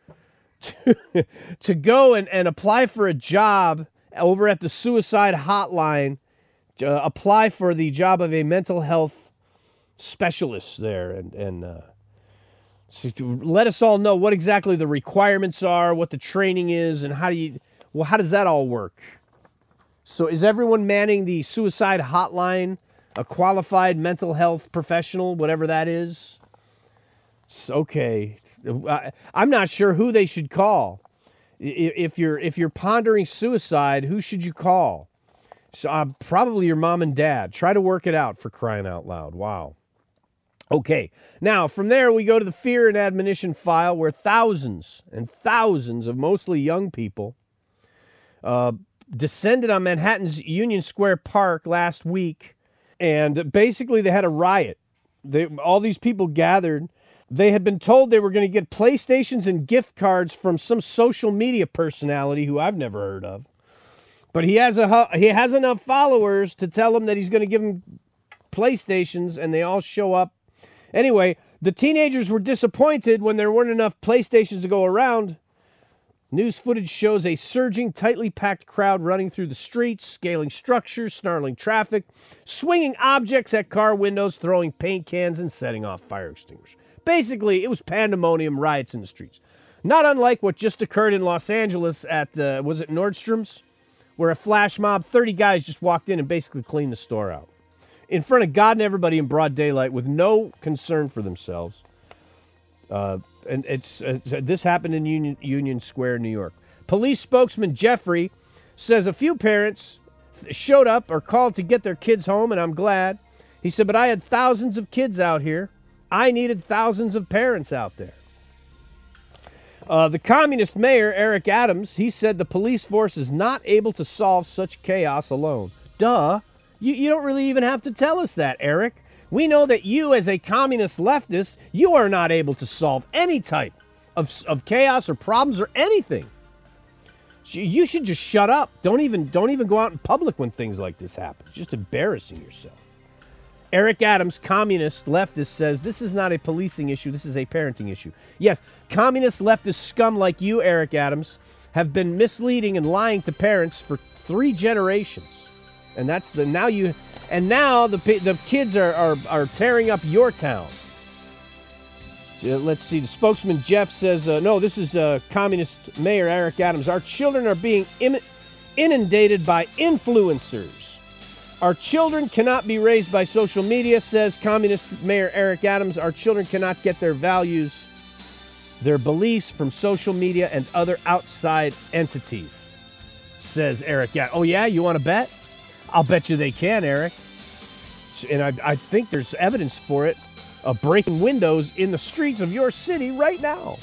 to, to go and, and apply for a job over at the suicide hotline, to uh, apply for the job of a mental health specialists there and and uh, so to let us all know what exactly the requirements are, what the training is, and how do you well how does that all work? So is everyone manning the suicide hotline a qualified mental health professional, whatever that is? So, okay, I, I'm not sure who they should call. If you're if you're pondering suicide, who should you call? So uh, probably your mom and dad. Try to work it out, for crying out loud. Wow. Okay, now from there we go to the fear and admonition file, where thousands and thousands of mostly young people uh, descended on Manhattan's Union Square Park last week, and basically they had a riot. They, all these people gathered. They had been told they were going to get PlayStations and gift cards from some social media personality who I've never heard of. But he has a he has enough followers to tell them that he's going to give them PlayStations, and they all show up. Anyway, the teenagers were disappointed when there weren't enough PlayStations to go around. News footage shows a surging, tightly packed crowd running through the streets, scaling structures, snarling traffic, swinging objects at car windows, throwing paint cans, and setting off fire extinguishers. Basically, it was pandemonium, riots in the streets. Not unlike what just occurred in Los Angeles at, uh, was it Nordstrom's? Where a flash mob, thirty guys just walked in and basically cleaned the store out. In front of God and everybody in broad daylight with no concern for themselves. Uh, and it's, it's this happened in Union, Union Square, New York. Police spokesman Jeffrey says a few parents showed up or called to get their kids home, and I'm glad. He said, but I had thousands of kids out here. I needed thousands of parents out there. Uh, the communist mayor, Eric Adams, he said the police force is not able to solve such chaos alone. Duh. You, you don't really even have to tell us that, Eric. We know that you, as a communist leftist, you are not able to solve any type of, of chaos or problems or anything. You should just shut up. Don't even, don't even go out in public when things like this happen. It's just embarrassing yourself. Eric Adams, communist leftist, says this is not a policing issue. This is a parenting issue. Yes, communist leftist scum like you, Eric Adams, have been misleading and lying to parents for three generations. And that's the now you and now the the kids are are, are tearing up your town. Uh, let's see. The spokesman Jeff says, uh, no, this is uh, communist mayor Eric Adams. Our children are being Im- inundated by influencers. Our children cannot be raised by social media, says communist mayor Eric Adams. Our children cannot get their values, their beliefs from social media and other outside entities, says Eric. Yeah. Oh, yeah? You want to bet? I'll bet you they can, Eric. And I, I think there's evidence for it of breaking windows in the streets of your city right now.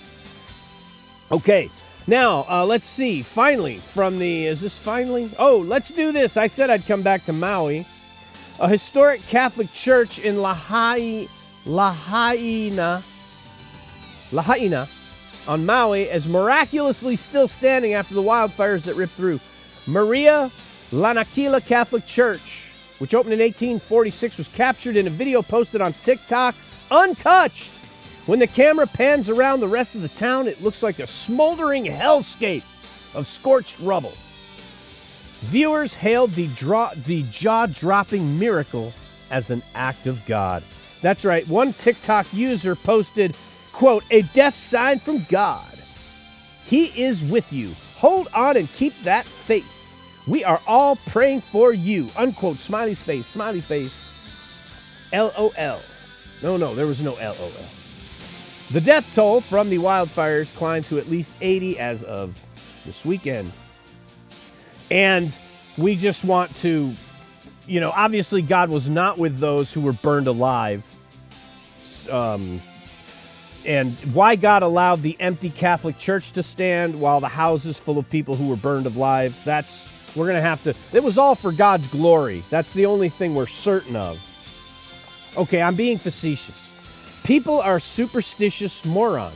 Okay. Now, uh, let's see. Finally, from the... Is this finally? Oh, let's do this. I said I'd come back to Maui. A historic Catholic church in Lahaina, Lahaina, Lahaina on Maui is miraculously still standing after the wildfires that ripped through. Maria Lanakila Catholic Church, which opened in eighteen forty-six, was captured in a video posted on TikTok untouched. When the camera pans around the rest of the town, it looks like a smoldering hellscape of scorched rubble. Viewers hailed the, draw, the jaw-dropping miracle as an act of God. That's right, one TikTok user posted, quote, a death sign from God. He is with you. Hold on and keep that faith. We are all praying for you. Unquote, smiley face, smiley face. L O L. No, no, there was no L O L. The death toll from the wildfires climbed to at least eighty as of this weekend. And we just want to, you know, obviously God was not with those who were burned alive. Um, and why God allowed the empty Catholic church to stand while the houses full of people who were burned alive, that's, we're going to have to, it was all for God's glory. That's the only thing we're certain of. Okay, I'm being facetious. People are superstitious morons.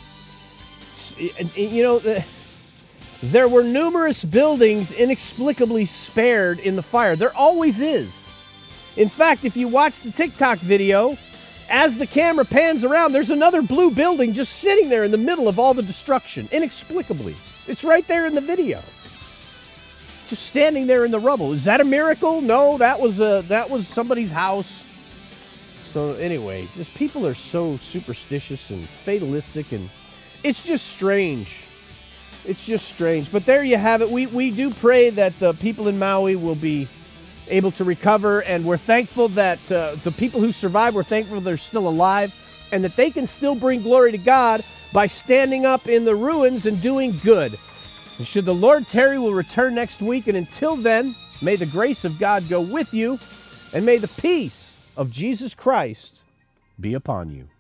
You know, there were numerous buildings inexplicably spared in the fire. There always is. In fact, if you watch the TikTok video, as the camera pans around, there's another blue building just sitting there in the middle of all the destruction, inexplicably. It's right there in the video. Just standing there in the rubble. Is that a miracle? No, that was a, that was somebody's house. So anyway, just people are so superstitious and fatalistic, and it's just strange. It's just strange. But there you have it. We we do pray that the people in Maui will be able to recover, and we're thankful that uh, the people who survived, we're thankful they're still alive, and that they can still bring glory to God by standing up in the ruins and doing good. And should the Lord tarry, we'll return next week, and until then, may the grace of God go with you, and may the peace of Jesus Christ be upon you.